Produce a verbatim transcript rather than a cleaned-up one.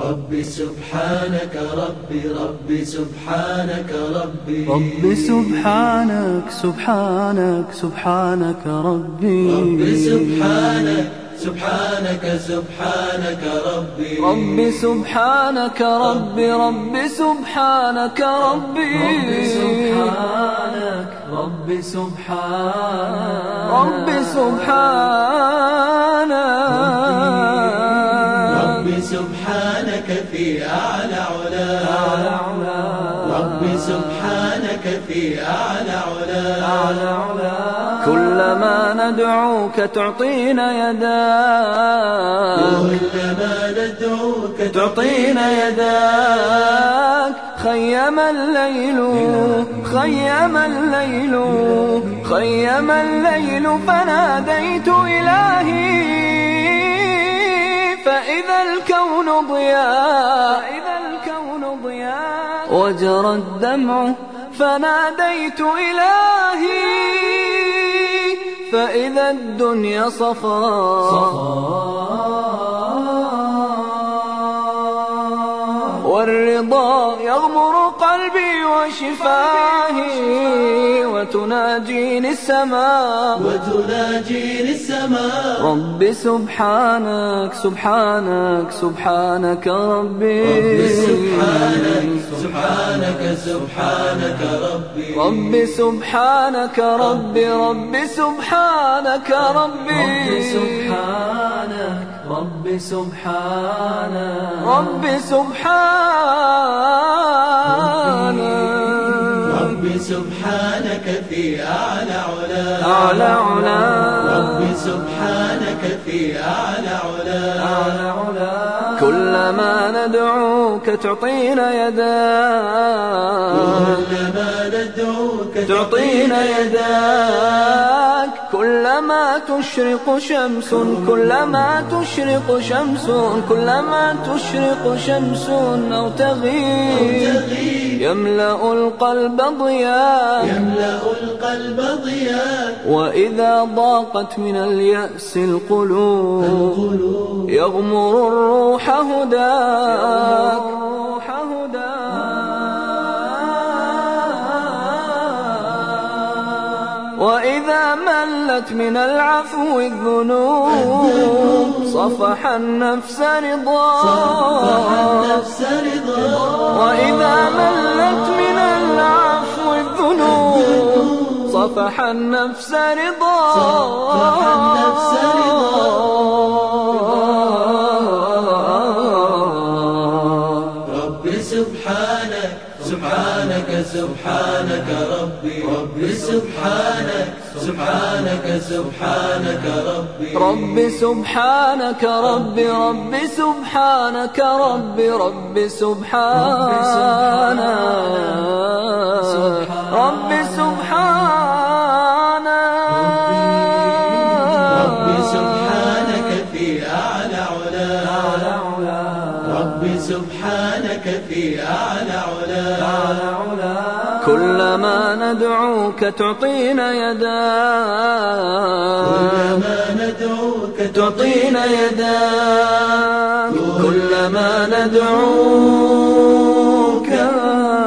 ربي سبحانك ربي ربي سبحانك ربي ربي سبحانك سبحانك سبحانك ربي ربي سبحانك سبحانك سبحانك ربي ربي سبحانك ربي ربي سبحانك ربي ربي سبحانك ربي سبحانك ربي سبحانك في أعلى علا ربي سبحانك في أعلى علا كلما ندعوك تعطينا يداك كلما ندعوك تعطينا يداك خيم الليل خيم الليل خيم الليل فناديت إلهي فإذا الكون ضياء فإذا الكون ضياء وجرى الدمع فناديت إلهي فإذا الدنيا صفاء والرضا يغمر قلبي وشفاهي وتناجيني السماء وتناجيني السماء ربي سبحانك سبحانك سبحانك ربي ربي سبحانك سبحانك سبحانك ربي ربي سبحانك ربي ربي سبحانك ربي ربي سبحانك ربي سبحانك ربي سبحانك ربي سبحانك في أعلى علا أعلى علا ربي سبحانك في أعلى علا كلما ندعوك تعطينا يداك كلما ندعوك تعطينا يداك كلما تشرق شمس كلما تشرق شمس كلما تشرق شمس أو تغيب يملأ القلب ضياء يملأ القلب ضياء وإذا ضاقت من اليأس القلوب يغمر الروح هداك وإذا ملت من العفو الذنوب صفح النفس رضاك وإذا ملت من العفو الذنوب صفح النفس رضاك ربي سبحانك سبحانك سبحانك ربي ربي سبحانك سبحانك سبحانك ربي ربي سبحانك ربي ربي سبحانك ربي ربي سبحانك ربي سبحانك ربي سبحانك في أعلى علا ربي سبحانك في أعلى علا كلما ندعوك تعطينا يداك كلما ندعوك تعطينا يداك كلما ندعوك